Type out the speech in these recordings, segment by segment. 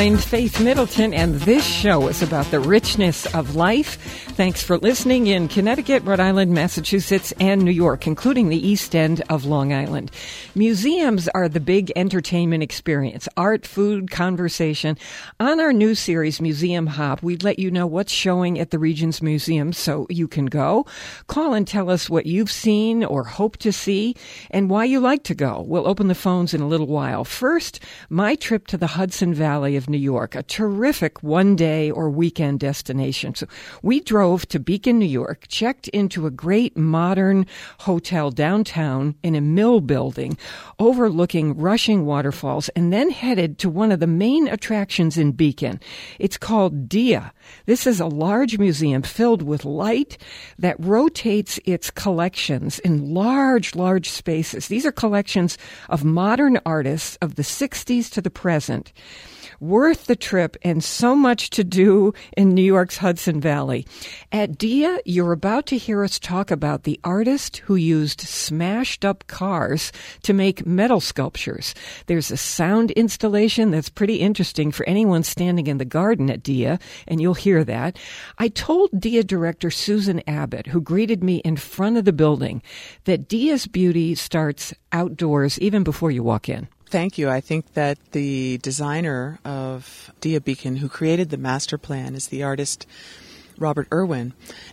I'm Faith Middleton, and this show is about the richness of life. Thanks for listening in Connecticut, Rhode Island, Massachusetts, and New York, including the East End of Long Island. Museums are the big entertainment experience, art, food, conversation. On our new series, Museum Hop, we'd let you know what's showing at the region's museums so you can go. Call and tell us what you've seen or hope to see and why you like to go. We'll open the phones in a little while. First, my trip to the Hudson Valley of New York, a terrific one-day or weekend destination. So we drove to Beacon, New York, checked into a great modern hotel downtown in a mill building overlooking rushing waterfalls, and then headed to one of the main attractions in Beacon. It's called Dia. This is a large museum filled with light that rotates its collections in large, large spaces. These are collections of modern artists of the 60s to the present. Worth the trip and so much to do in New York's Hudson Valley. At Dia, you're about to hear us talk about the artist who used smashed up cars to make metal sculptures. There's a sound installation that's pretty interesting for anyone standing in the garden at Dia, and you'll hear that. I told Dia director Susan Abbott, who greeted me in front of the building, that Dia's beauty starts outdoors even before you walk in. Thank you. I think that the designer of Dia Beacon, who created the master plan, is the artist Robert Irwin.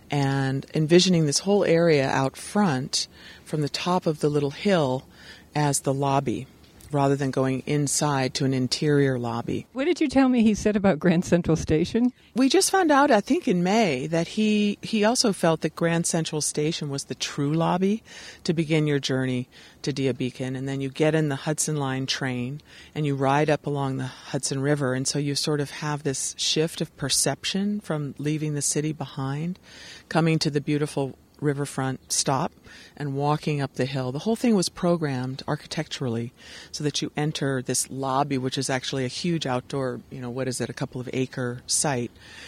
And envisioning this whole area out front from the top of the little hill as the lobby, rather than going inside to an interior lobby. What did you tell me he said about Grand Central Station? We just found out, I think in May, that he also felt that Grand Central Station was the true lobby to begin your journey to Dia Beacon. And then you get in the Hudson Line train and you ride up along the Hudson River. And so you sort of have this shift of perception from leaving the city behind, coming to the beautiful riverfront stop and walking up the hill. The whole thing was programmed architecturally so that you enter this lobby, which is actually a huge outdoor, a couple of acre site.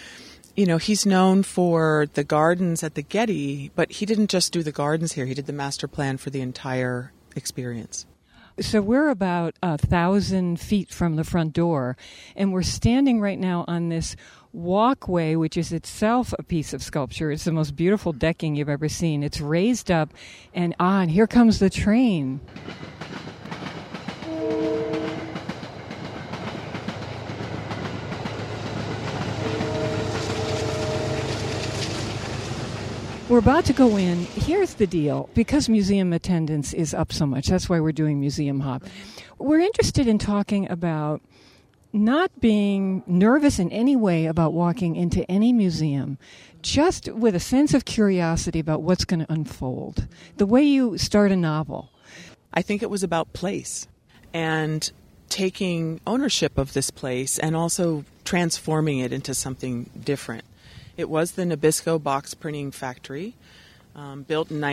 He's known for the gardens at the Getty, but he didn't just do the gardens here. He did the master plan for the entire experience. So we're about 1,000 feet from the front door, and we're standing right now on this walkway, which is itself a piece of sculpture. It's the most beautiful decking you've ever seen. It's raised up, and here comes the train. We're about to go in. Here's the deal. Because museum attendance is up so much, that's why we're doing Museum Hop. We're interested in talking about not being nervous in any way about walking into any museum, just with a sense of curiosity about what's going to unfold. The way you start a novel. I think it was about place and taking ownership of this place and also transforming it into something different. It was the Nabisco box printing factory, built in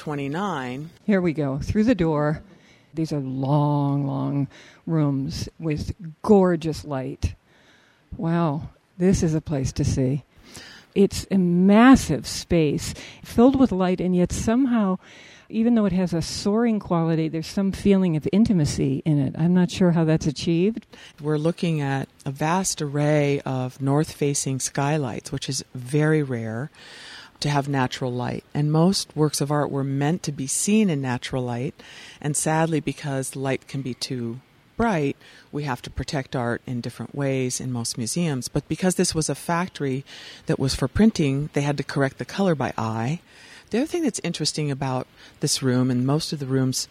1929. Here we go, through the door. These are long, long rooms with gorgeous light. Wow, this is a place to see. It's a massive space filled with light, and yet somehow, even though it has a soaring quality, there's some feeling of intimacy in it. I'm not sure how that's achieved. We're looking at a vast array of north-facing skylights, which is very rare to have natural light. And most works of art were meant to be seen in natural light. And sadly, because light can be too bright, we have to protect art in different ways in most museums. But because this was a factory that was for printing, they had to correct the color by eye. The other thing that's interesting about this room and most of the rooms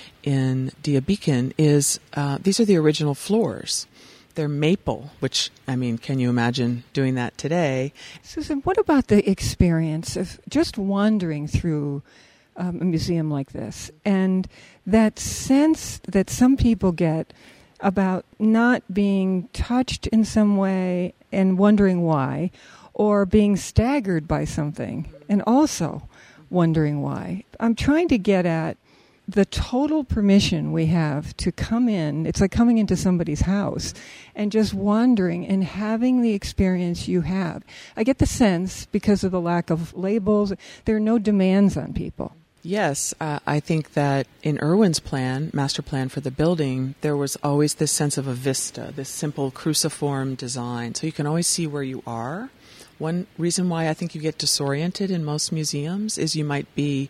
in Dia Beacon is these are the original floors. They're maple, which, can you imagine doing that today? Susan, what about the experience of just wandering through a museum like this and that sense that some people get about not being touched in some way and wondering why, or being staggered by something and also wondering why? I'm trying to get at the total permission we have to come in. It's like coming into somebody's house and just wandering and having the experience you have. I get the sense, because of the lack of labels, there are no demands on people. Yes, I think that in Irwin's master plan for the building, there was always this sense of a vista, this simple cruciform design. So you can always see where you are. One reason why I think you get disoriented in most museums is you might be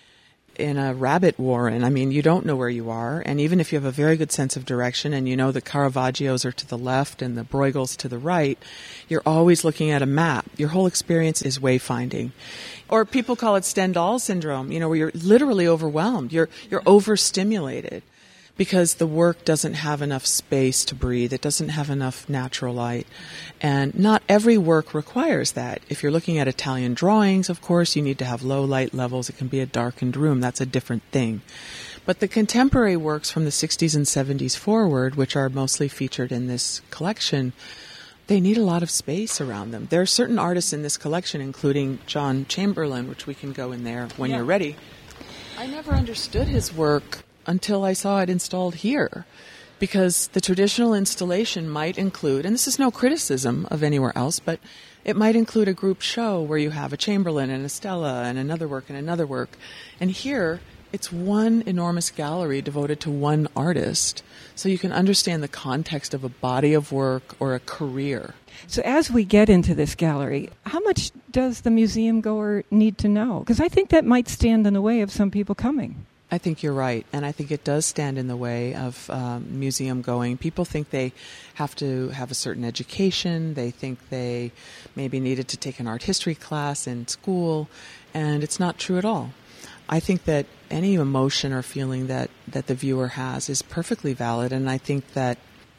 in a rabbit warren. I mean, you don't know where you are. And even if you have a very good sense of direction and you know the Caravaggios are to the left and the Bruegels to the right, you're always looking at a map. Your whole experience is wayfinding. Or people call it Stendhal syndrome, where you're literally overwhelmed. You're overstimulated because the work doesn't have enough space to breathe. It doesn't have enough natural light. And not every work requires that. If you're looking at Italian drawings, of course, you need to have low light levels. It can be a darkened room. That's a different thing. But the contemporary works from the 60s and 70s forward, which are mostly featured in this collection, they need a lot of space around them. There are certain artists in this collection, including John Chamberlain, which we can go in there when you're ready. I never understood his work until I saw it installed here, because the traditional installation might include, and this is no criticism of anywhere else, but it might include a group show where you have a Chamberlain and a Stella and another work and another work. And here, it's one enormous gallery devoted to one artist, so you can understand the context of a body of work or a career. So as we get into this gallery, how much does the museum goer need to know? Because I think that might stand in the way of some people coming. I think you're right, and I think it does stand in the way of museum going. People think they have to have a certain education. They think they maybe needed to take an art history class in school, and it's not true at all. I think that any emotion or feeling that the viewer has is perfectly valid, and I think that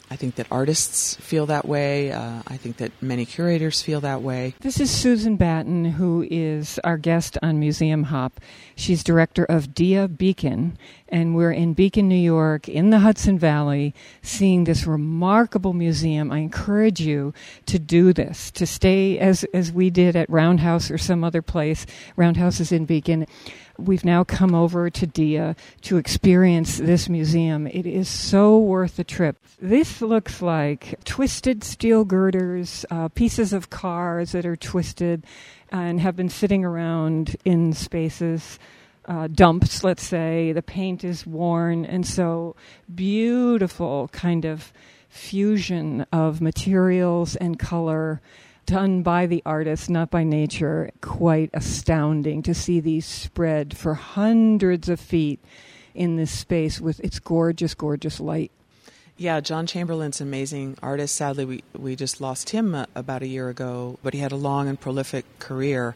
artists feel that way. I think that many curators feel that way. This is Susan Batten, who is our guest on Museum Hop. She's director of Dia Beacon, and we're in Beacon, New York, in the Hudson Valley, seeing this remarkable museum. I encourage you to do this, to stay as we did at Roundhouse or some other place. Roundhouse is in Beacon. We've now come over to Dia to experience this museum. It is so worth the trip. This looks like twisted steel girders, pieces of cars that are twisted and have been sitting around in spaces, dumps, let's say. The paint is worn, and so beautiful kind of fusion of materials and color done by the artist, not by nature. Quite astounding to see these spread for hundreds of feet in this space with its gorgeous, gorgeous light. Yeah, John Chamberlain's an amazing artist. Sadly, we just lost him about a year ago, but he had a long and prolific career.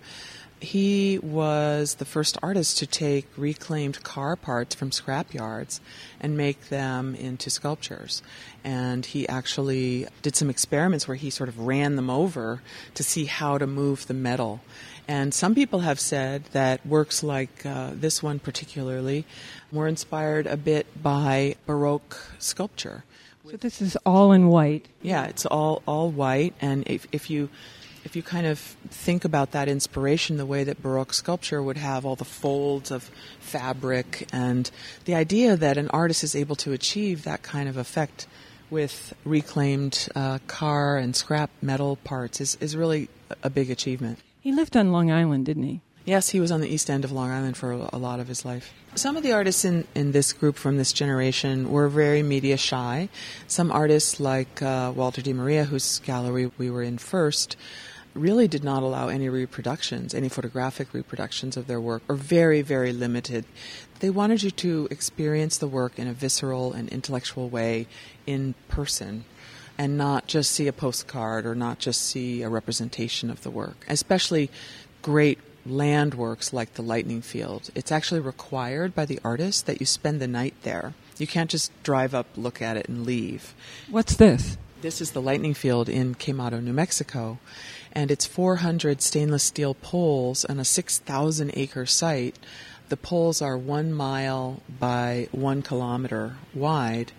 He was the first artist to take reclaimed car parts from scrap yards and make them into sculptures. And he actually did some experiments where he sort of ran them over to see how to move the metal. And some people have said that works like this one particularly were inspired a bit by Baroque sculpture. So this is all in white. Yeah, it's all white. And if you kind of think about that inspiration, the way that Baroque sculpture would have all the folds of fabric, and the idea that an artist is able to achieve that kind of effect with reclaimed car and scrap metal parts is really a big achievement. He lived on Long Island, didn't he? Yes, he was on the East End of Long Island for a lot of his life. Some of the artists in this group from this generation were very media shy. Some artists like Walter Di Maria, whose gallery we were in first, really did not allow any reproductions, any photographic reproductions of their work, or very, very limited. They wanted you to experience the work in a visceral and intellectual way in person, and not just see a postcard or not just see a representation of the work. Especially great land works like the Lightning Field. It's actually required by the artist that you spend the night there. You can't just drive up, look at it, and leave. What's this? This is the Lightning Field in Quemado, New Mexico, and it's 400 stainless steel poles on a 6,000-acre site. The poles are 1 mile by 1 kilometer wide,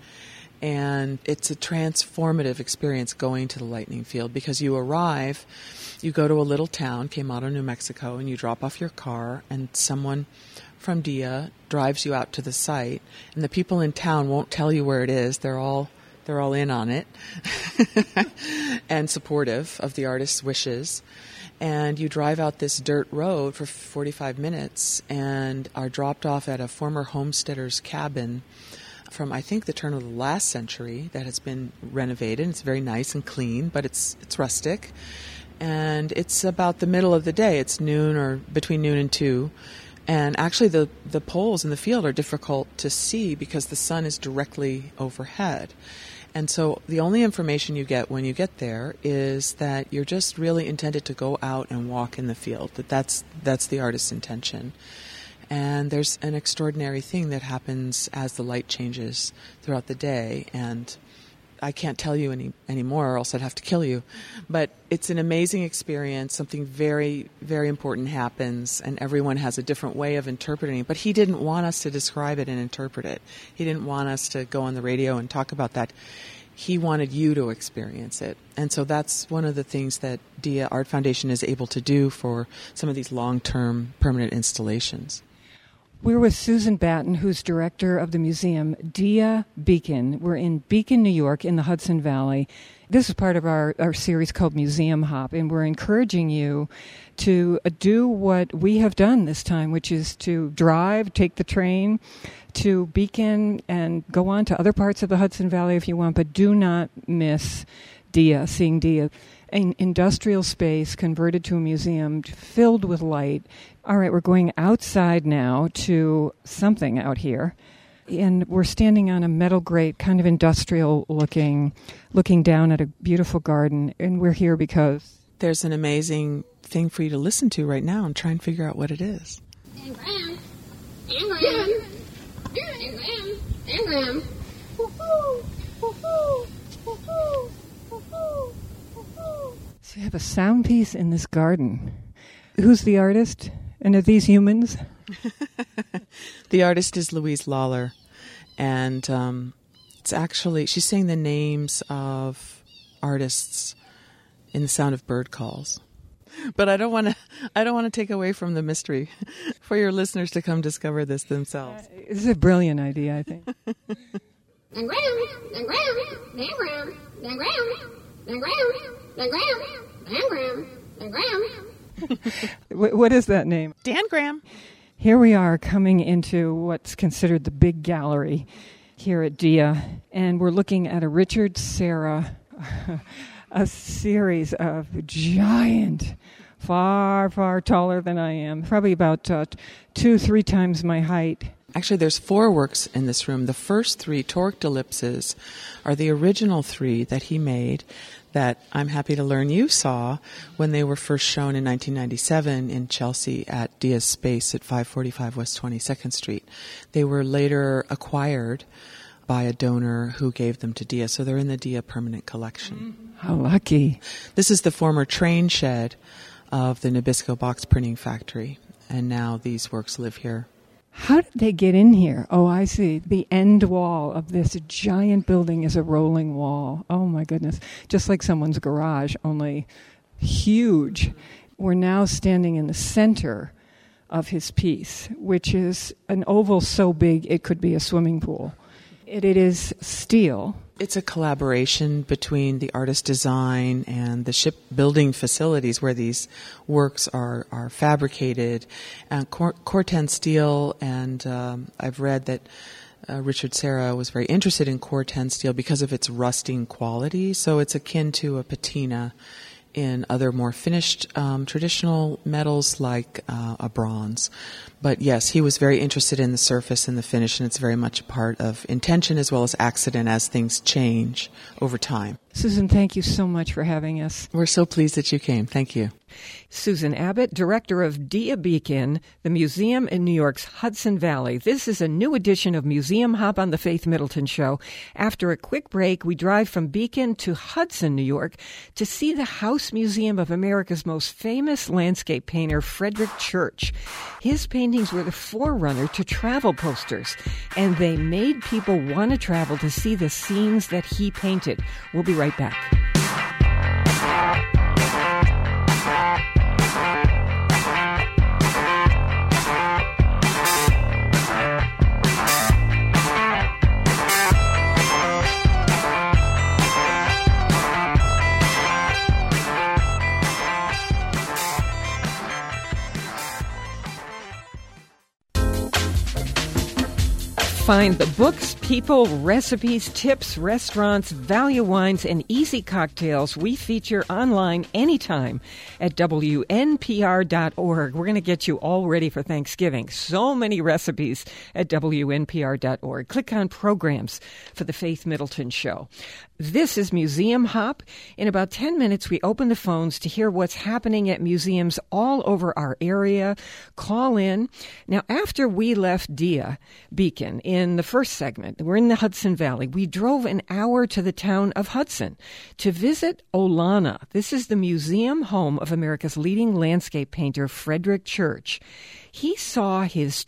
and it's a transformative experience going to the Lightning Field because you arrive, you go to a little town, Quemado, New Mexico, and you drop off your car, and someone from Dia drives you out to the site, and the people in town won't tell you where it is. They're all they're all in on it and supportive of the artist's wishes. And you drive out this dirt road for 45 minutes and are dropped off at a former homesteader's cabin from, I think, the turn of the last century that has been renovated. It's very nice and clean, but it's rustic. And it's about the middle of the day. It's noon or between noon and 2. And actually the poles in the field are difficult to see because the sun is directly overhead. And so the only information you get when you get there is that you're just really intended to go out and walk in the field, that's the artist's intention. And there's an extraordinary thing that happens as the light changes throughout the day. And I can't tell you any more, or else I'd have to kill you. But it's an amazing experience. Something very, very important happens, and everyone has a different way of interpreting it. But he didn't want us to describe it and interpret it. He didn't want us to go on the radio and talk about that. He wanted you to experience it. And so that's one of the things that Dia Art Foundation is able to do for some of these long-term permanent installations. We're with Susan Batten, who's director of the museum Dia Beacon. We're in Beacon, New York, in the Hudson Valley. This is part of our series called Museum Hop, and we're encouraging you to do what we have done this time, which is to take the train to Beacon and go on to other parts of the Hudson Valley if you want, but do not miss seeing Dia. An industrial space converted to a museum filled with light. All right, we're going outside now to something out here. And we're standing on a metal grate, kind of industrial looking down at a beautiful garden. And we're here because there's an amazing thing for you to listen to right now and try and figure out what it is. And Graham. And Graham. And Graham. And Graham. Woohoo! Woohoo! Woohoo! Woohoo! So you have a sound piece in this garden. Who's the artist? And are these humans? The artist is Louise Lawler. And it's actually, she's saying the names of artists in the sound of bird calls. But I don't want to take away from the mystery for your listeners to come discover this themselves. This is a brilliant idea, I think. And Graham. And Graham. And Graham. And Graham. And Graham. Dan Graham. Dan Graham. What is that name? Dan Graham. Here we are coming into what's considered the big gallery here at Dia, and we're looking at a Richard Serra, a series of giant, far, far taller than I am, probably about 2-3 times my height. Actually, there's 4 works in this room. The first 3 toric ellipses are the original 3 that he made that I'm happy to learn you saw when they were first shown in 1997 in Chelsea at Dia's Space at 545 West 22nd Street. They were later acquired by a donor who gave them to Dia, so they're in the Dia permanent collection. How lucky. This is the former train shed of the Nabisco box printing factory, and now these works live here. How did they get in here? Oh, I see. The end wall of this giant building is a rolling wall. Oh, my goodness. Just like someone's garage, only huge. We're now standing in the center of his piece, which is an oval so big it could be a swimming pool. It is steel. It's a collaboration between the artist design and the shipbuilding facilities where these works are fabricated. Corten steel, and I've read that Richard Serra was very interested in Corten steel because of its rusting quality. So it's akin to a patina in other more finished traditional metals like a bronze. But yes, he was very interested in the surface and the finish, and it's very much a part of intention as well as accident as things change over time. Susan, thank you so much for having us. We're so pleased that you came. Thank you. Susan Abbott, director of Dia Beacon, the museum in New York's Hudson Valley. This is a new edition of Museum Hop on the Faith Middleton Show. After a quick break, we drive from Beacon to Hudson, New York, to see the House Museum of America's most famous landscape painter, Frederick Church. His paintings were the forerunner to travel posters, and they made people want to travel to see the scenes that he painted. We'll be right back. find the books, people, recipes, tips, restaurants, value wines, and easy cocktails we feature online anytime at WNPR.org. We're going to get you all ready for Thanksgiving. So many recipes at WNPR.org. Click on Programs for the Faith Middleton Show. This is Museum Hop. In about 10 minutes, we open the phones to hear what's happening at museums all over our area. Call in. Now, after we left Dia Beacon in the first segment, we're in the Hudson Valley. We drove an hour to the town of Hudson to visit Olana. This is the museum home of America's leading landscape painter, Frederick Church. He saw his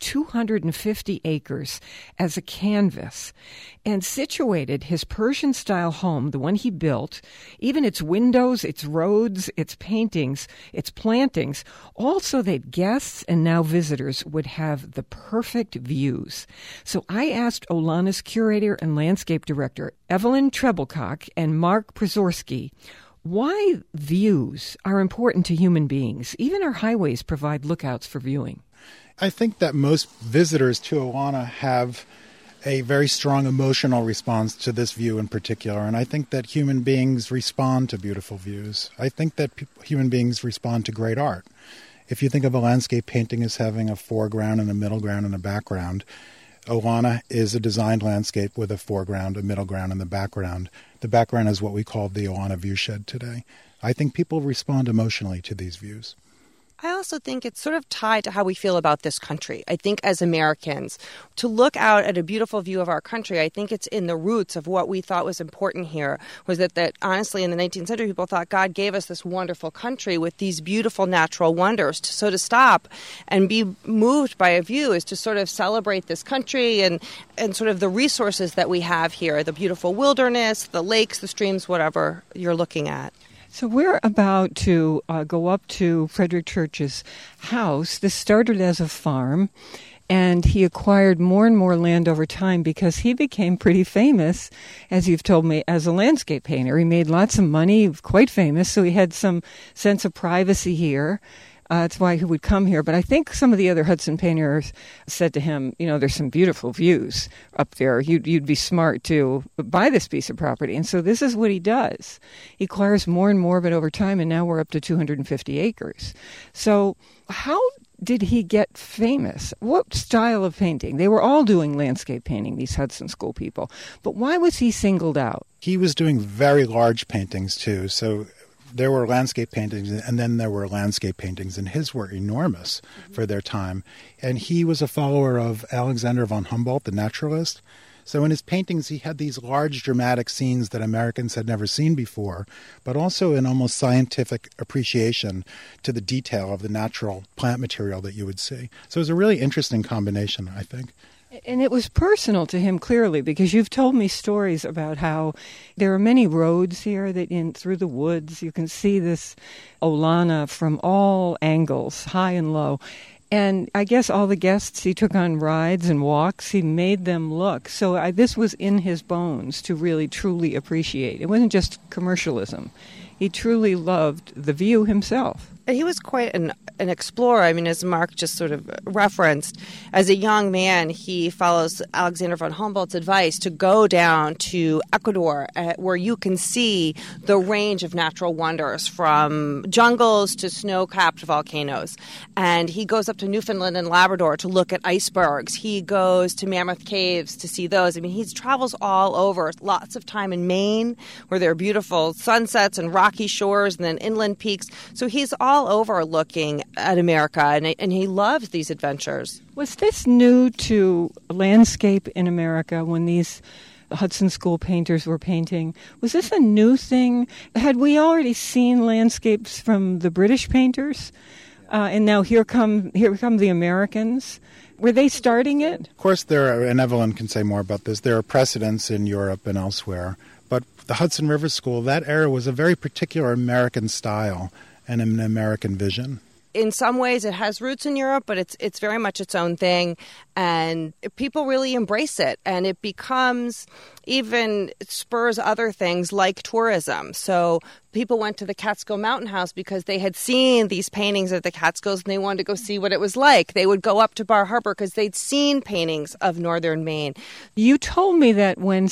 250 acres as a canvas and situated his Persian-style home, the one he built, even its windows, its roads, its paintings, its plantings, all so that guests and now visitors would have the perfect views. So I asked Olana's curator and landscape director, Evelyn Treblecock and Mark Przorski, why views are important to human beings. Even our highways provide lookouts for viewing. I think that most visitors to Olana have a very strong emotional response to this view in particular, and I think that human beings respond to beautiful views. I think that human beings respond to great art. If you think of a landscape painting as having a foreground and a middle ground and a background, Olana is a designed landscape with a foreground, a middle ground, and the background. The background is what we call the Olana Viewshed today. I think people respond emotionally to these views. I also think it's sort of tied to how we feel about this country. I think as Americans, to look out at a beautiful view of our country, I think it's in the roots of what we thought was important here, was that honestly in the 19th century people thought God gave us this wonderful country with these beautiful natural wonders. So to stop and be moved by a view is to sort of celebrate this country and sort of the resources that we have here, the beautiful wilderness, the lakes, the streams, whatever you're looking at. So we're about to go up to Frederick Church's house. This started as a farm, and he acquired more and more land over time because he became pretty famous, as you've told me, as a landscape painter. He made lots of money, quite famous, so he had some sense of privacy here. That's why he would come here. But I think some of the other Hudson painters said to him, there's some beautiful views up there. You'd be smart to buy this piece of property. And so this is what he does. He acquires more and more of it over time, and now we're up to 250 acres. So how did he get famous? What style of painting? They were all doing landscape painting, these Hudson School people. But why was he singled out? He was doing very large paintings, too. So there were landscape paintings, and then there were landscape paintings, and his were enormous for their time. And he was a follower of Alexander von Humboldt, the naturalist. So in his paintings, he had these large dramatic scenes that Americans had never seen before, but also an almost scientific appreciation to the detail of the natural plant material that you would see. So it was a really interesting combination, I think. And it was personal to him, clearly, because you've told me stories about how there are many roads here that through the woods. You can see this Olana from all angles, high and low. And I guess all the guests, he took on rides and walks. He made them look. So this was in his bones to really, truly appreciate. It wasn't just commercialism. He truly loved the view himself. He was quite an explorer. I mean, as Mark just sort of referenced, as a young man, he follows Alexander von Humboldt's advice to go down to Ecuador, where you can see the range of natural wonders from jungles to snow-capped volcanoes. And he goes up to Newfoundland and Labrador to look at icebergs. He goes to Mammoth Caves to see those. I mean, he travels all over. Lots of time in Maine, where there are beautiful sunsets and rocky shores and then inland peaks. So he's all over looking at America, and he loves these adventures. Was this new to landscape in America when these Hudson School painters were painting? Was this a new thing? Had we already seen landscapes from the British painters? And now here come the Americans. Were they starting it? Of course, and Evelyn can say more about this, there are precedents in Europe and elsewhere. But the Hudson River School, that era was a very particular American style and an American vision. in some ways it has roots in Europe, but it's very much its own thing, and people really embrace it, and it becomes it spurs other things like tourism. So people went to the Catskill Mountain House because they had seen these paintings of the Catskills and they wanted to go see what it was like. They would go up to Bar Harbor because they'd seen paintings of northern Maine. You told me that when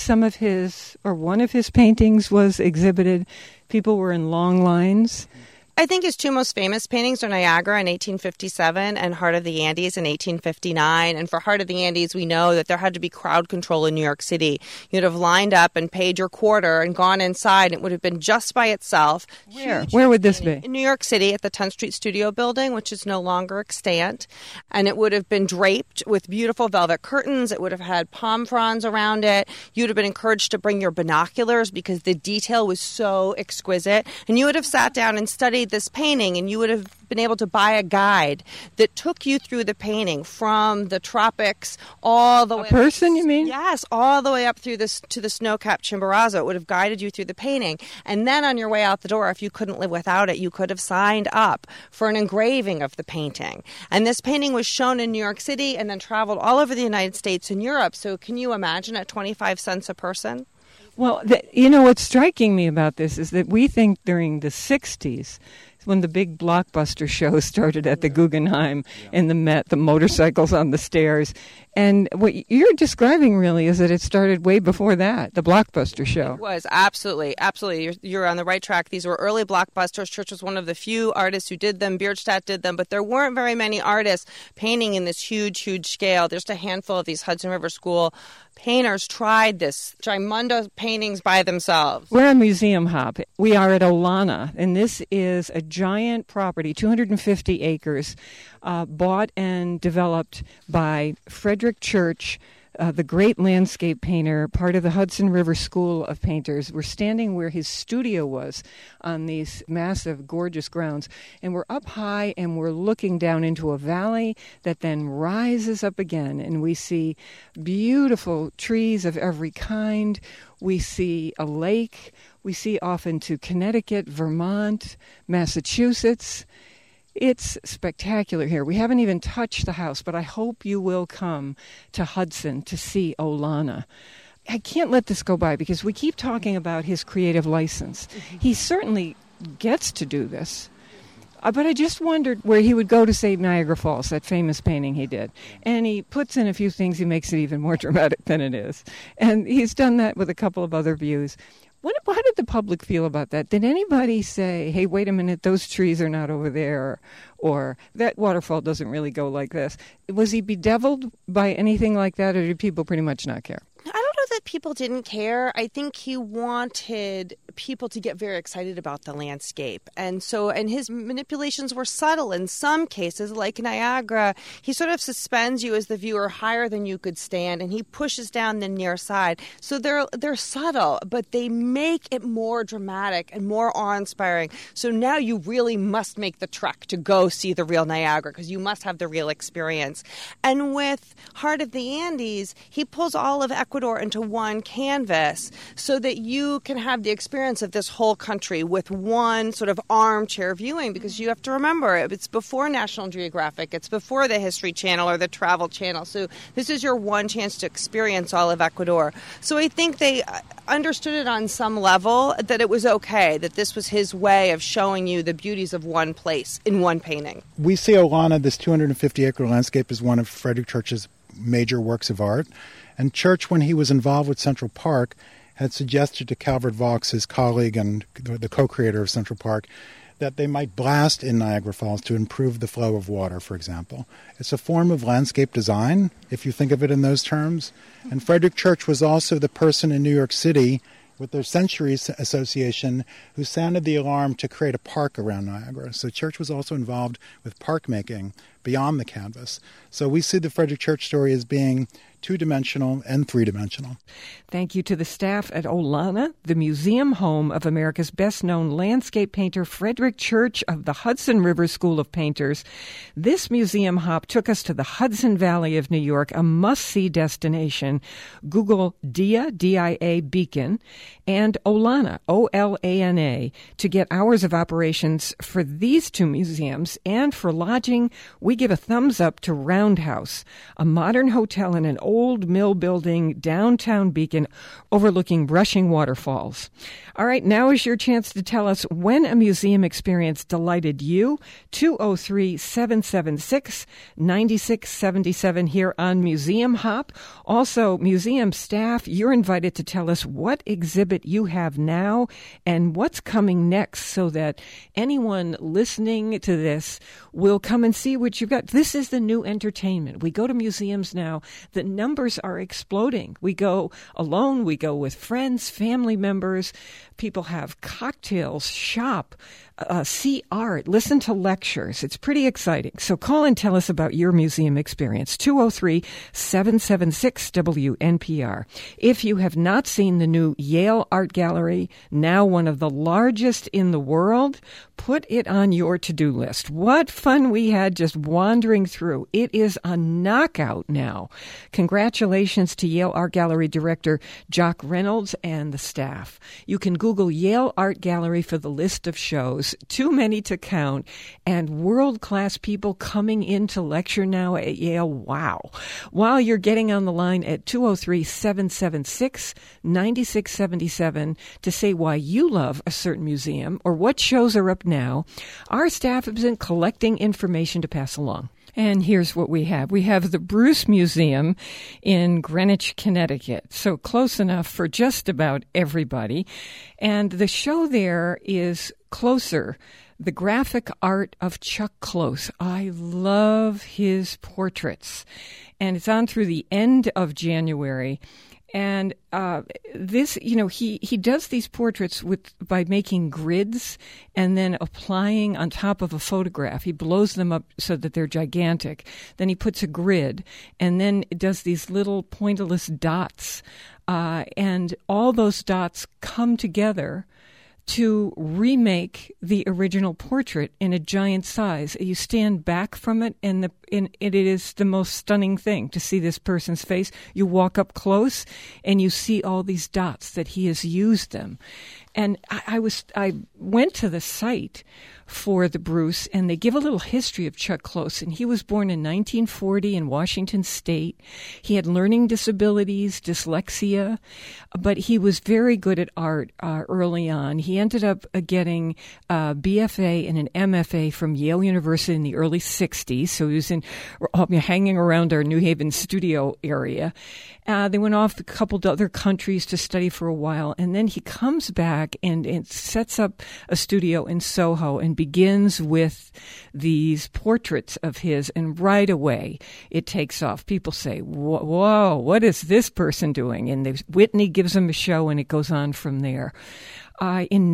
one of his paintings was exhibited, people were in long lines. I think his two most famous paintings are Niagara in 1857 and Heart of the Andes in 1859. And for Heart of the Andes, we know that there had to be crowd control in New York City. You'd have lined up and paid your quarter and gone inside. It would have been just by itself. Where would this be? In New York City at the 10th Street Studio Building, which is no longer extant. And it would have been draped with beautiful velvet curtains. It would have had palm fronds around it. You'd have been encouraged to bring your binoculars because the detail was so exquisite. And you would have sat down and studied this painting, and you would have been able to buy a guide that took you through the painting from the tropics all the way. A person, you mean? Yes, all the way up through this to the snow-capped Chimborazo. It would have guided you through the painting, and then on your way out the door, if you couldn't live without it, you could have signed up for an engraving of the painting. And this painting was shown in New York City and then traveled all over the United States and Europe. So can you imagine at 25 cents a person? Well, what's striking me about this is that we think during the 60s, when the big blockbuster shows started at the Guggenheim and the Met, the motorcycles on the stairs. And what you're describing really is that it started way before that, the blockbuster show. It was, absolutely. You're on the right track. These were early blockbusters. Church was one of the few artists who did them. Bierstadt did them, but there weren't very many artists painting in this huge, huge scale. There's a handful of these Hudson River School painters tried this Gimondo paintings by themselves. We're on Museum Hop. We are at Olana, and this is a giant property, 250 acres, bought and developed by Frederick Church, the great landscape painter, part of the Hudson River School of Painters. We're standing where his studio was on these massive, gorgeous grounds. And we're up high and we're looking down into a valley that then rises up again. And we see beautiful trees of every kind. We see a lake. We see off into Connecticut, Vermont, Massachusetts. It's spectacular here. We haven't even touched the house, but I hope you will come to Hudson to see Olana. I can't let this go by because we keep talking about his creative license. He certainly gets to do this. But I just wondered where he would go to save Niagara Falls, that famous painting he did. And he puts in a few things. He makes it even more dramatic than it is. And he's done that with a couple of other views. How did the public feel about that? Did anybody say, hey, wait a minute, those trees are not over there, or that waterfall doesn't really go like this? Was he bedeviled by anything like that, or did people pretty much not care? I don't know that people didn't care. I think he wanted people to get very excited about the landscape. And his manipulations were subtle. In some cases, like Niagara, he sort of suspends you as the viewer higher than you could stand, and he pushes down the near side. So they're subtle, but they make it more dramatic and more awe-inspiring. So now you really must make the trek to go see the real Niagara, because you must have the real experience. And with Heart of the Andes, he pulls all of Ecuador into one canvas so that you can have the experience of this whole country with one sort of armchair viewing, because you have to remember it's before National Geographic, it's before the History Channel or the Travel Channel. So this is your one chance to experience all of Ecuador. So I think they understood it on some level, that it was okay, that this was his way of showing you the beauties of one place in one painting. We see Olana, this 250-acre landscape, as one of Frederick Church's major works of art. And Church, when he was involved with Central Park, had suggested to Calvert Vaux, his colleague and the co-creator of Central Park, that they might blast in Niagara Falls to improve the flow of water, for example. It's a form of landscape design, if you think of it in those terms. And Frederick Church was also the person in New York City with their Centuries Association who sounded the alarm to create a park around Niagara. So Church was also involved with park making beyond the canvas. So we see the Frederick Church story as being two-dimensional and three-dimensional. Thank you to the staff at Olana, the museum home of America's best-known landscape painter Frederick Church of the Hudson River School of Painters. This museum hop took us to the Hudson Valley of New York, a must-see destination. Google DIA, D-I-A, Beacon, and Olana, O-L-A-N-A, to get hours of operations for these two museums. And for lodging, we give a thumbs up to Roundhouse, a modern hotel in an old mill building downtown Beacon overlooking rushing waterfalls. All right, now is your chance to tell us when a museum experience delighted you. 203-776-9677 here on Museum Hop. Also, museum staff, you're invited to tell us what exhibit you have now and what's coming next so that anyone listening to this will come and see what you've got. This is the new entertainment. We go to museums now. The numbers are exploding. We go alone. We go with friends, family members. People have cocktails, shop, see art, listen to lectures. It's pretty exciting. So call and tell us about your museum experience. 203-776-WNPR. If you have not seen the new Yale Art Gallery, now one of the largest in the world, put it on your to-do list. What fun we had just wandering through. It is a knockout now. Congratulations to Yale Art Gallery Director Jock Reynolds and the staff. You can Google Yale Art Gallery for the list of shows, too many to count, and world-class people coming in to lecture now at Yale. Wow. While you're getting on the line at 203-776-9677 to say why you love a certain museum or what shows are up now, our staff has been collecting information to pass along. And here's what we have. We have the Bruce Museum in Greenwich, Connecticut. So close enough for just about everybody. And the show there is Closer, the graphic art of Chuck Close. I love his portraits. And it's on through the end of January. And this, he does these portraits by making grids and then applying on top of a photograph. He blows them up so that they're gigantic. Then he puts a grid and then does these little pointillist dots. And all those dots come together to remake the original portrait in a giant size. You stand back from it, and it is the most stunning thing to see this person's face. You walk up close, and you see all these dots that he has used them. And I went to the site for the Bruce, and they give a little history of Chuck Close. And he was born in 1940 in Washington State. He had learning disabilities, dyslexia, but he was very good at art early on. He ended up getting a BFA and an MFA from Yale University in the early 60s. So he was hanging around our New Haven studio area. They went off a couple to other countries to study for a while, and then he comes back and sets up a studio in Soho and begins with these portraits of his, and right away it takes off. People say, whoa, what is this person doing? And Whitney gives him a show, and it goes on from there. In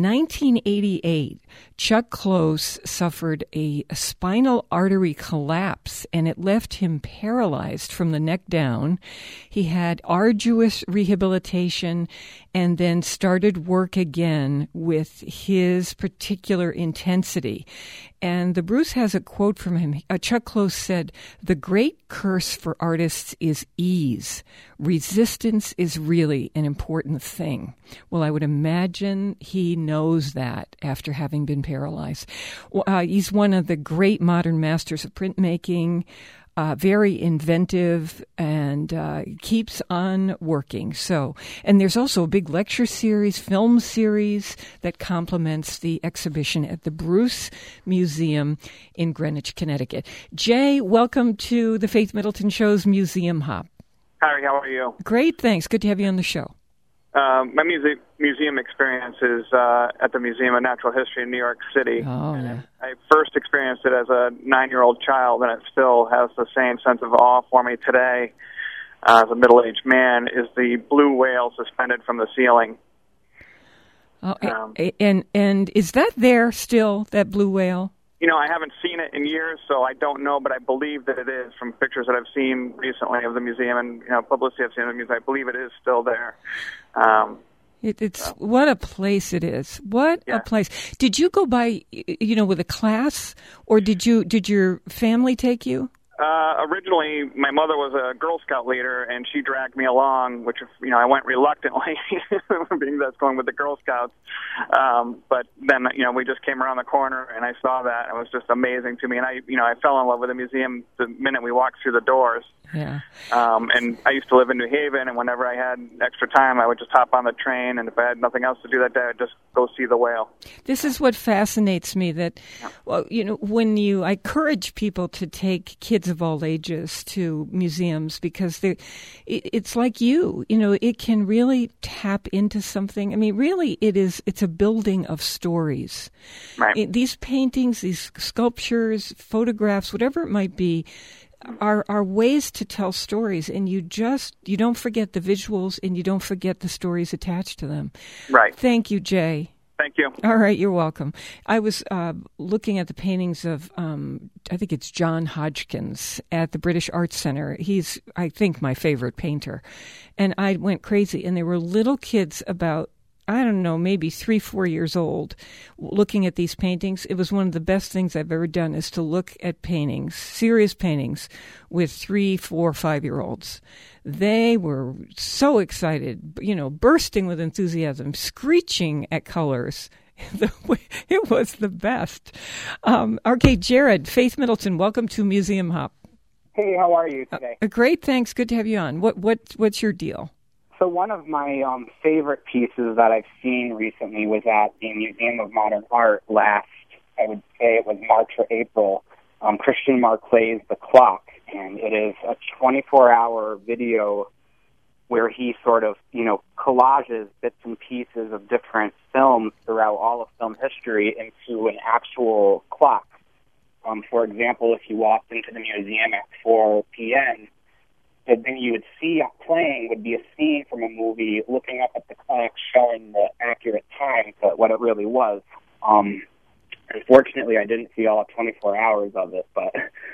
1988, Chuck Close suffered a spinal artery collapse, and it left him paralyzed from the neck down. He had arduous rehabilitation and then started work again with his particular intensity. And the Bruce has a quote from him. Chuck Close said, "The great curse for artists is ease. Resistance is really an important thing." Well, I would imagine he knows that after having been paralyzed. He's one of the great modern masters of printmaking, very inventive, and keeps on working. And there's also a big lecture series, film series that complements the exhibition at the Bruce Museum in Greenwich, Connecticut. Jay, welcome to the Faith Middleton Show's Museum Hop. Harry, how are you? Great, thanks. Good to have you on the show. My museum experience is at the Museum of Natural History in New York City. Oh, yeah. I first experienced it as a 9-year-old child, and it still has the same sense of awe for me today as a middle-aged man, is the blue whale suspended from the ceiling. Oh, and is that there still, that blue whale? I haven't seen it in years, so I don't know, but I believe that it is from pictures that I've seen recently of the museum and publicity I've seen of the museum. I believe it is still there. What a place it is. What a place. Did you go by, with a class, or did your family take you? Originally, my mother was a Girl Scout leader, and she dragged me along, which, I went reluctantly, being that's going with the Girl Scouts. But then, we just came around the corner, and I saw that. It was just amazing to me. And I fell in love with the museum the minute we walked through the doors. Yeah. And I used to live in New Haven, and whenever I had extra time, I would just hop on the train, and if I had nothing else to do that day, I'd just go see the whale. This is what fascinates me, that, when I encourage people to take kids of all ages to museums, because it's like it can really tap into something. I mean, really, it's a building of stories. Right. These paintings, these sculptures, photographs, whatever it might be, are ways to tell stories, and you don't forget the visuals, and you don't forget the stories attached to them. Right. Thank you, Jay. Thank you. All right, you're welcome. I was looking at the paintings of, I think it's John Hodgkins at the British Arts Center. He's, I think, my favorite painter. And I went crazy, and there were little kids about, I don't know, maybe 3-4 years old, looking at these paintings. It was one of the best things I've ever done, is to look at paintings, serious paintings, with 3, 4, 5-year-olds. They were so excited, bursting with enthusiasm, screeching at colors. It was the best. Okay, Jared, Faith Middleton, welcome to Museum Hop. Hey, how are you today? Great, thanks. Good to have you on. What's your deal? So one of my favorite pieces that I've seen recently was at the Museum of Modern Art last, I would say it was March or April, Christian Marclay's The Clock. And it is a 24-hour video where he sort of, collages bits and pieces of different films throughout all of film history into an actual clock. For example, if you walked into the museum at 4 p.m., the thing you would see playing would be a scene from a movie looking up at the clock showing the accurate time, but what it really was. Unfortunately, I didn't see all 24 hours of it, but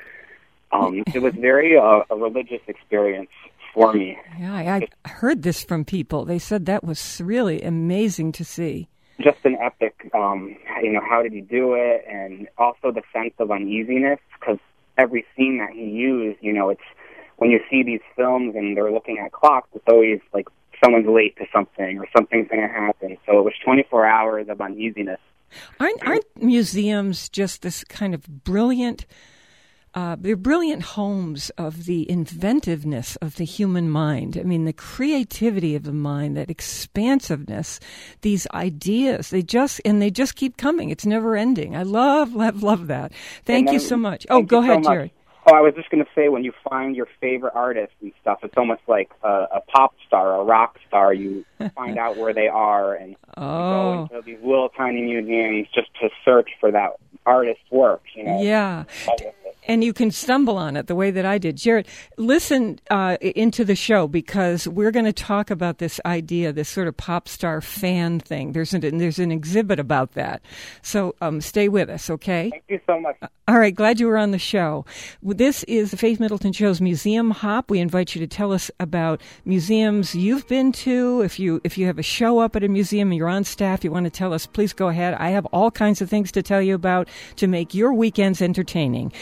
it was very a religious experience for me. Yeah, I heard this from people. They said that was really amazing to see. Just an epic, how did he do it, and also the sense of uneasiness, because every scene that he used, it's, when you see these films and they're looking at clocks, it's always like someone's late to something or something's going to happen. So it was 24 hours of uneasiness. Aren't museums just this kind of brilliant, they're brilliant homes of the inventiveness of the human mind? I mean, the creativity of the mind, that expansiveness, these ideas, they just keep coming. It's never ending. I love that. Thank you so much. Oh, go ahead, Jared. Oh, I was just going to say, when you find your favorite artists and stuff, it's almost like a pop star, a rock star. You find out where they are, and you go into these little tiny museums just to search for that artist's work. Yeah. And you can stumble on it the way that I did. Jared, listen into the show, because we're going to talk about this idea, this sort of pop star fan thing. There's an exhibit about that. So stay with us, okay? Thank you so much. All right, glad you were on the show. This is the Faith Middleton Show's Museum Hop. We invite you to tell us about museums you've been to. If you have a show up at a museum and you're on staff, you want to tell us, please go ahead. I have all kinds of things to tell you about to make your weekends entertaining.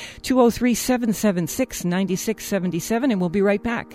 203-776-9677, and we'll be right back.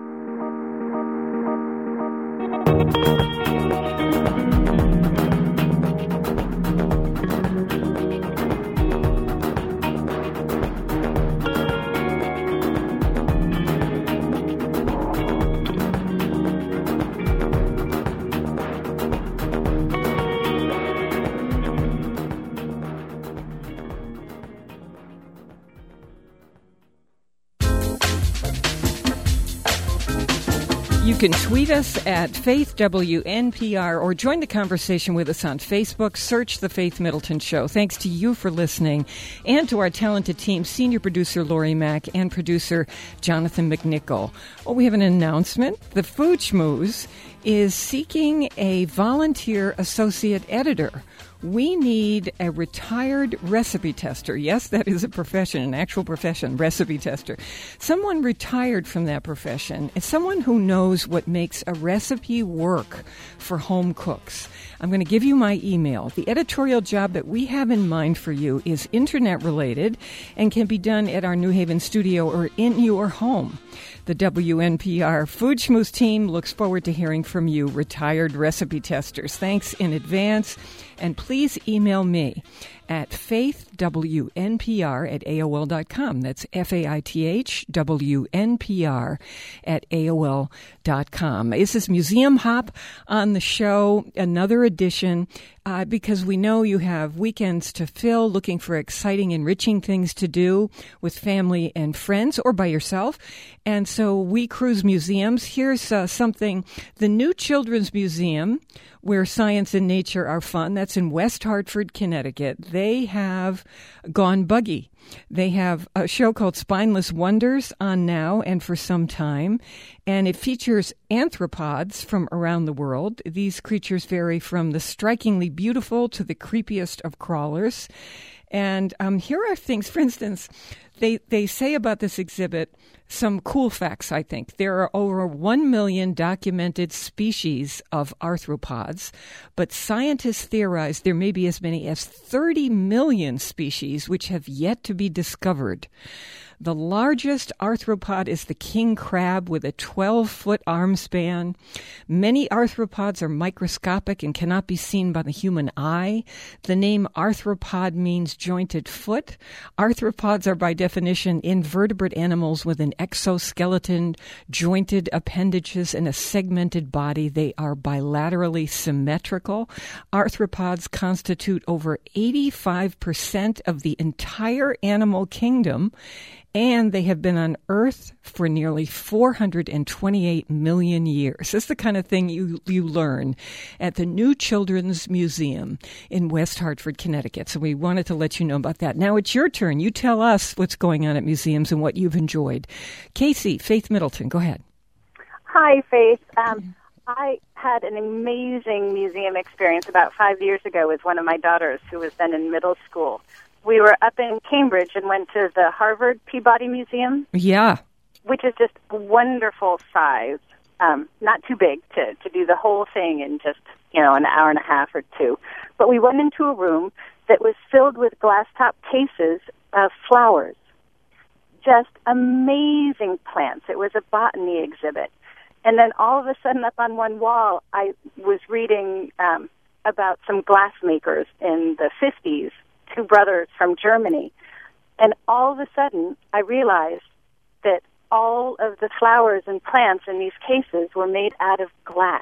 You can tweet us at FaithWNPR or join the conversation with us on Facebook. Search The Faith Middleton Show. Thanks to you for listening, and to our talented team, senior producer Lori Mack and producer Jonathan McNichol. Well, we have an announcement. The Food Schmooze is seeking a volunteer associate editor. We need a retired recipe tester. Yes, that is a profession, an actual profession, recipe tester. Someone retired from that profession. It's someone who knows what makes a recipe work for home cooks. I'm going to give you my email. The editorial job that we have in mind for you is internet related and can be done at our New Haven studio or in your home. The WNPR Food Schmooze team looks forward to hearing from you, retired recipe testers. Thanks in advance. And please email me at faithwnpr@aol.com. That's faithwnpr@aol.com. This is Museum Hop on the show, another edition, because we know you have weekends to fill, looking for exciting, enriching things to do with family and friends or by yourself. And so we cruise museums. Here's something. The New Children's Museum, where science and nature are fun. That's in West Hartford, Connecticut. They have gone buggy. They have a show called Spineless Wonders on now and for some time, and it features arthropods from around the world. These creatures vary from the strikingly beautiful to the creepiest of crawlers. And here are things, for instance, they say about this exhibit some cool facts, I think. There are over 1 million documented species of arthropods, but scientists theorize there may be as many as 30 million species which have yet to be discovered. The largest arthropod is the king crab with a 12-foot arm span. Many arthropods are microscopic and cannot be seen by the human eye. The name arthropod means jointed foot. Arthropods are by definition invertebrate animals with an exoskeleton, jointed appendages, and a segmented body. They are bilaterally symmetrical. Arthropods constitute over 85% of the entire animal kingdom, and they have been on Earth for nearly 428 million years. This is the kind of thing you learn at the New Children's Museum in West Hartford, Connecticut. So we wanted to let you know about that. Now it's your turn. You tell us what's going on at museums and what you've enjoyed. Casey, Faith Middleton, go ahead. Hi, Faith. I had an amazing museum experience about 5 years ago with one of my daughters who was then in middle school. We were up in Cambridge and went to the Harvard Peabody Museum. Yeah. Which is just a wonderful size. Not too big to do the whole thing in just, an hour and a half or two. But we went into a room that was filled with glass-top cases of flowers. Just amazing plants. It was a botany exhibit. And then all of a sudden up on one wall, I was reading about some glass makers in the 50s, two brothers from Germany. And all of a sudden, I realized that all of the flowers and plants in these cases were made out of glass.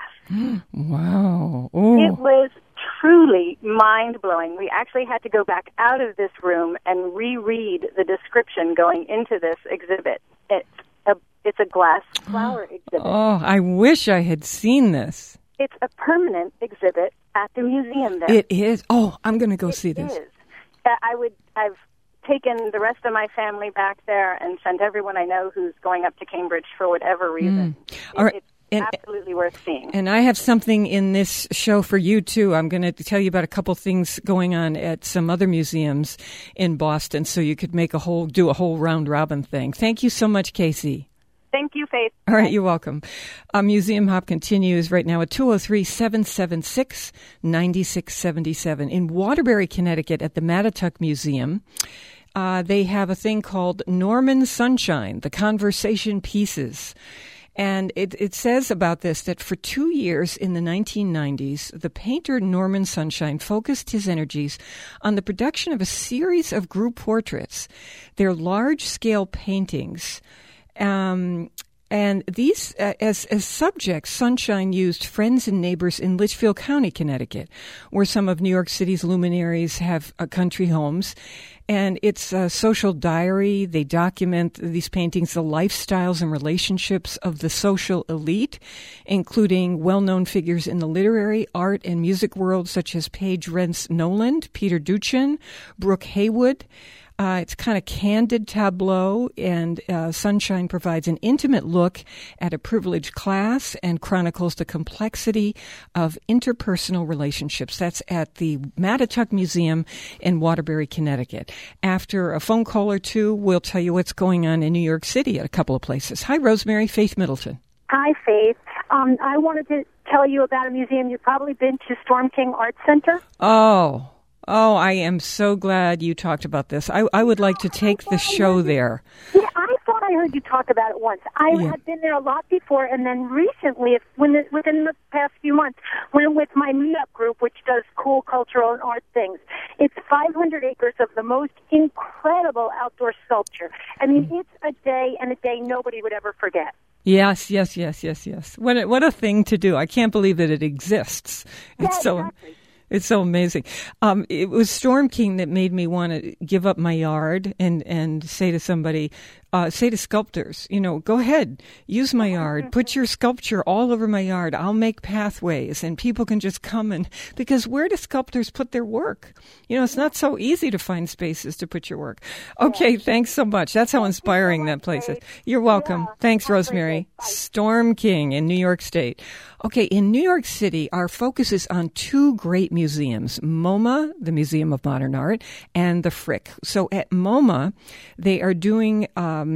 Wow. Ooh. It was truly mind-blowing. We actually had to go back out of this room and reread the description going into this exhibit. It's a glass flower exhibit. Oh, I wish I had seen this. It's a permanent exhibit at the museum there. It is? Oh, I'm going to go see this. It is. I've taken the rest of my family back there and sent everyone I know who's going up to Cambridge for whatever reason. It's absolutely worth seeing. And I have something in this show for you, too. I'm going to tell you about a couple things going on at some other museums in Boston so you could do a whole round-robin thing. Thank you so much, Casey. Thank you, Faith. All right, you're welcome. Museum Hop continues right now at 203-776-9677. In Waterbury, Connecticut, at the Mattituck Museum, they have a thing called Norman Sunshine, the Conversation Pieces. And it says about this that for 2 years in the 1990s, the painter Norman Sunshine focused his energies on the production of a series of group portraits. They're large-scale paintings. And these, as subjects, Sunshine used friends and neighbors in Litchfield County, Connecticut, where some of New York City's luminaries have country homes. And it's a social diary. They document these paintings, the lifestyles and relationships of the social elite, including well-known figures in the literary, art, and music world, such as Paige Rents Noland, Peter Duchin, Brooke Haywood. It's kind of candid tableau, and Sunshine provides an intimate look at a privileged class and chronicles the complexity of interpersonal relationships. That's at the Mattituck Museum in Waterbury, Connecticut. After a phone call or two, we'll tell you what's going on in New York City at a couple of places. Hi, Rosemary. Faith Middleton. Hi, Faith. I wanted to tell you about a museum. You've probably been to Storm King Art Center. Oh, I am so glad you talked about this. I would like to take the show there. Yeah, I thought I heard you talk about it once. I had been there a lot before, and then recently, within the past few months, went with my meetup group, which does cool cultural and art things. It's 500 acres of the most incredible outdoor sculpture. I mean, it's a day nobody would ever forget. Yes. What a thing to do. I can't believe that it exists. Exactly. It's so amazing. It was Storm King that made me want to give up my yard and say to somebody, say to sculptors, go ahead, use my yard, put your sculpture all over my yard. I'll make pathways and people can just come because where do sculptors put their work? It's not so easy to find spaces to put your work. Okay, thanks so much. That's how inspiring that place is. You're welcome. Yeah, thanks, Rosemary. Storm King in New York State. Okay, in New York City, our focus is on two great museums, MoMA, the Museum of Modern Art, and the Frick. So at MoMA, they are doing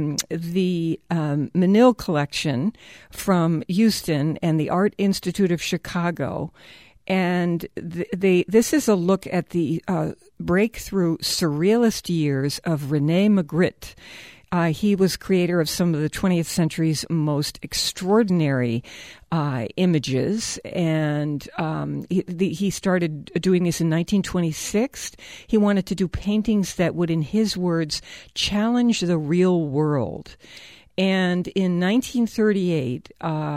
the Menil collection from Houston and the Art Institute of Chicago. And this is a look at the breakthrough surrealist years of René Magritte. He was creator of some of the 20th century's most extraordinary images, and he started doing this in 1926. He wanted to do paintings that would, in his words, challenge the real world. And in 1938,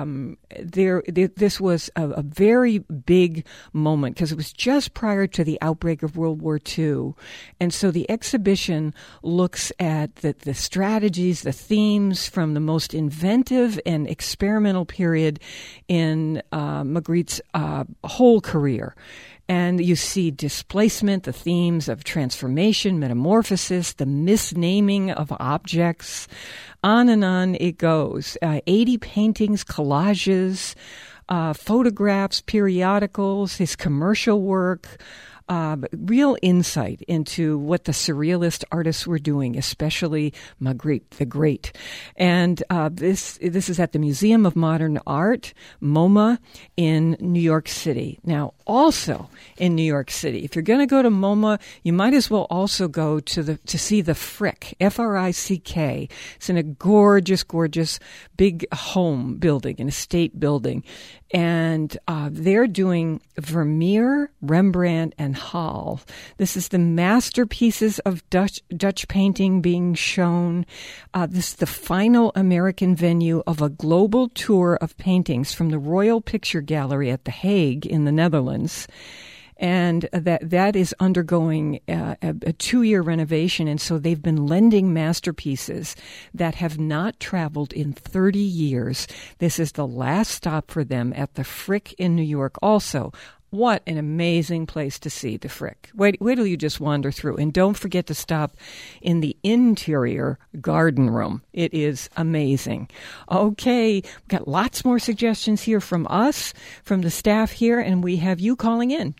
this was a very big moment because it was just prior to the outbreak of World War II. And so the exhibition looks at the strategies, the themes from the most inventive and experimental period in Magritte's whole career. And you see displacement, the themes of transformation, metamorphosis, the misnaming of objects. On and on it goes. 80 paintings, collages, photographs, periodicals, his commercial work. Real insight into what the surrealist artists were doing, especially Magritte the Great. And this is at the Museum of Modern Art, MoMA, in New York City. Now, also in New York City, if you're going to go to MoMA, you might as well also go to see the Frick, F-R-I-C-K. It's in a gorgeous, gorgeous big home building, an estate building. And they're doing Vermeer, Rembrandt, and Hall. This is the masterpieces of Dutch painting being shown. This is the final American venue of a global tour of paintings from the Royal Picture Gallery at The Hague in the Netherlands. And that is undergoing a 2-year renovation. And so they've been lending masterpieces that have not traveled in 30 years. This is the last stop for them at the Frick in New York also. What an amazing place to see the Frick. Wait till you just wander through. And don't forget to stop in the interior garden room. It is amazing. Okay, we've got lots more suggestions here from us, from the staff here, and we have you calling in,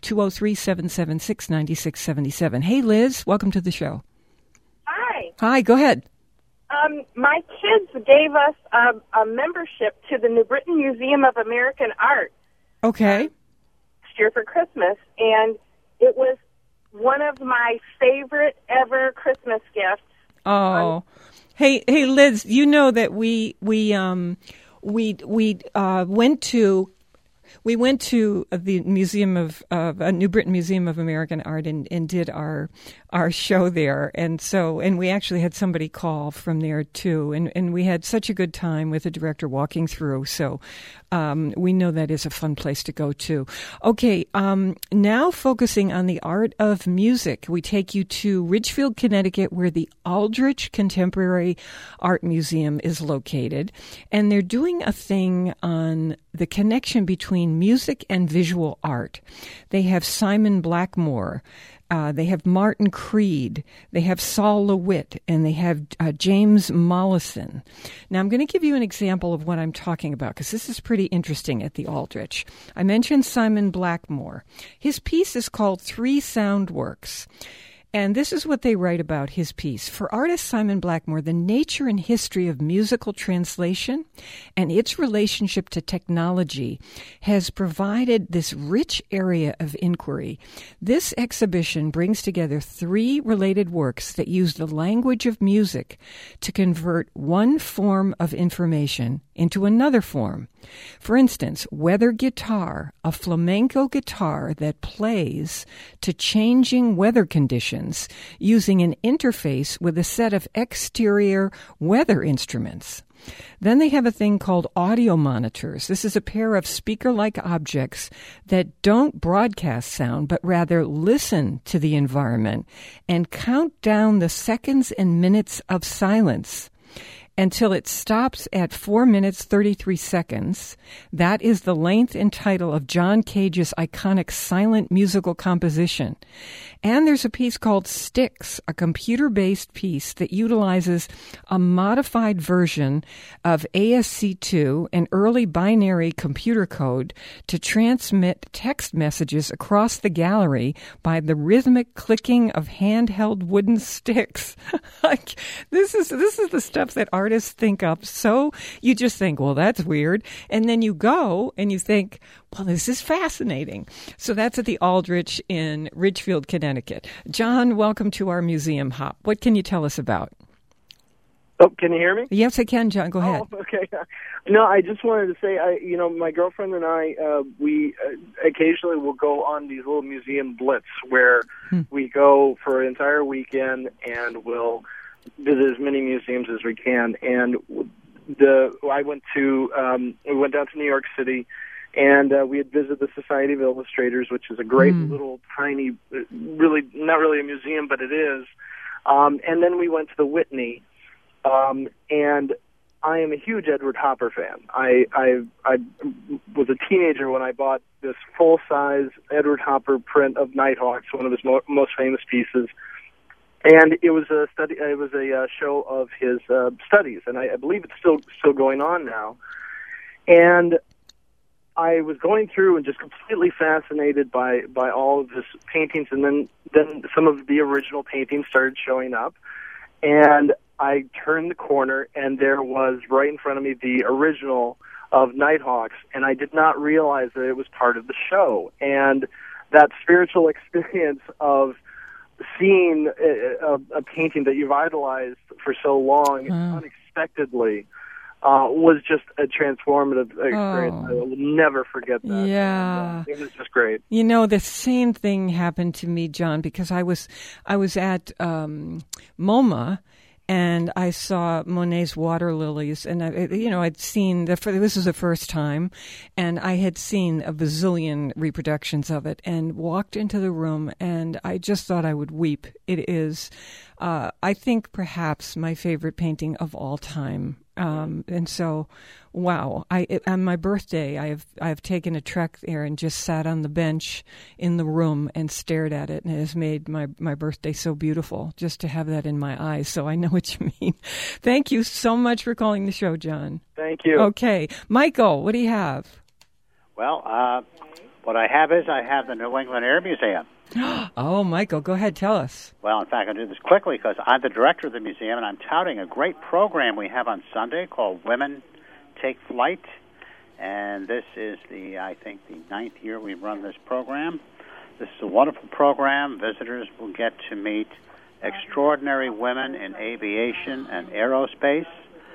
203-776-9677. Hey, Liz, welcome to the show. Hi. Hi, go ahead. My kids gave us a membership to the New Britain Museum of American Art. Okay. Year for Christmas, and it was one of my favorite ever Christmas gifts. Oh, hey, Liz, you know that we went to the Museum of New Britain Museum of American Art and did our show there, and we actually had somebody call from there too, and we had such a good time with the director walking through. So we know that is a fun place to go to. Okay, now focusing on the art of music, we take you to Ridgefield, Connecticut, where the Aldrich Contemporary Art Museum is located, and they're doing a thing on the connection between music and visual art. They have Simon Blackmore They have Martin Creed. They have Saul LeWitt, and they have James Mollison. Now, I'm going to give you an example of what I'm talking about, because this is pretty interesting at the Aldrich. I mentioned Simon Blackmore. His piece is called Three Sound Works. And this is what they write about his piece. For artist Simon Blackmore, the nature and history of musical translation and its relationship to technology has provided this rich area of inquiry. This exhibition brings together three related works that use the language of music to convert one form of information into another form. For instance, Weather Guitar, a flamenco guitar that plays to changing weather conditions using an interface with a set of exterior weather instruments. Then they have a thing called audio monitors. This is a pair of speaker-like objects that don't broadcast sound, but rather listen to the environment and count down the seconds and minutes of silence until it stops at 4 minutes 33 seconds. That is the length and title of John Cage's iconic silent musical composition. And there's a piece called Sticks, a computer-based piece that utilizes a modified version of ASC2, an early binary computer code, to transmit text messages across the gallery by the rhythmic clicking of handheld wooden sticks. Like, this is the stuff that artists think up. So you just think, well, that's weird. And then you go and you think, well, this is fascinating. So that's at the Aldrich in Ridgefield, Connecticut. John, welcome to our museum hop. What can you tell us about? Oh, can you hear me? Yes, I can, John. Go ahead. Oh, okay. No, I just wanted to say, my girlfriend and I, we occasionally will go on these little museum blitz where we go for an entire weekend and we'll visit as many museums as we can. And we went down to New York City, and we had visited the Society of Illustrators, which is a great little tiny, really not really a museum, but it is. And then we went to the Whitney, and I am a huge Edward Hopper fan. I was a teenager when I bought this full-size Edward Hopper print of Nighthawks, one of his most famous pieces. And it was a study. It was a show of his studies, and I believe it's still going on now. And I was going through and just completely fascinated by all of his paintings, and then some of the original paintings started showing up, and I turned the corner, and there was right in front of me the original of Nighthawks, and I did not realize that it was part of the show. And that spiritual experience of seeing a painting that you've idolized for so long unexpectedly was just a transformative experience. I will never forget that. Yeah. It was just great. You know, the same thing happened to me, John, because I was at MoMA, and I saw Monet's Water Lilies, and I'd seen this was the first time, and I had seen a bazillion reproductions of it, and walked into the room, and I just thought I would weep. It is, I think, perhaps my favorite painting of all time. And so, wow! On my birthday, I've taken a trek there and just sat on the bench in the room and stared at it, and it has made my birthday so beautiful just to have that in my eyes. So I know what you mean. Thank you so much for calling the show, John. Thank you. Okay, Michael, what do you have? Well, what I have is the New England Air Museum. Oh, Michael, go ahead, tell us. Well, in fact, I'll do this quickly because I'm the director of the museum, and I'm touting a great program we have on Sunday called Women Take Flight. And this is I think the 9th year we've run this program. This is a wonderful program. Visitors will get to meet extraordinary women in aviation and aerospace,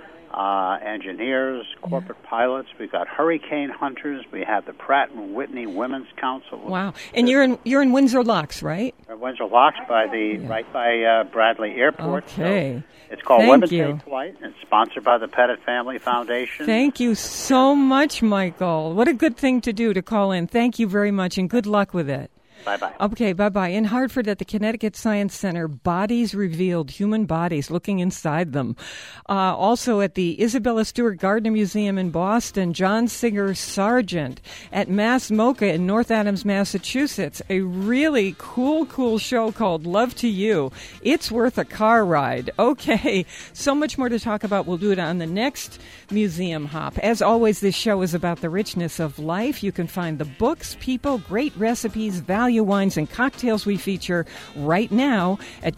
engineers, corporate pilots. We've got hurricane hunters. We have the Pratt & Whitney Women's Council. Wow! And you're in Windsor Locks, right? Windsor Locks right by Bradley Airport. Okay. So it's called Women Take Flight. It's sponsored by the Pettit Family Foundation. Thank you so much, Michael. What a good thing to do to call in. Thank you very much, and good luck with it. Bye-bye. Okay, bye-bye. In Hartford at the Connecticut Science Center, Bodies Revealed, Human Bodies, Looking Inside Them. Also at the Isabella Stewart Gardner Museum in Boston, John Singer Sargent at Mass MoCA in North Adams, Massachusetts. A really cool show called Love to You. It's worth a car ride. Okay, so much more to talk about. We'll do it on the next Museum Hop. As always, this show is about the richness of life. You can find the books, people, great recipes, value wines, and cocktails we feature right now at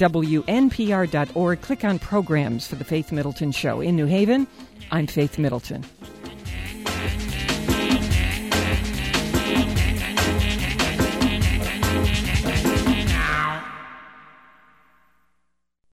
WNPR.org. Click on Programs for The Faith Middleton Show. In New Haven, I'm Faith Middleton.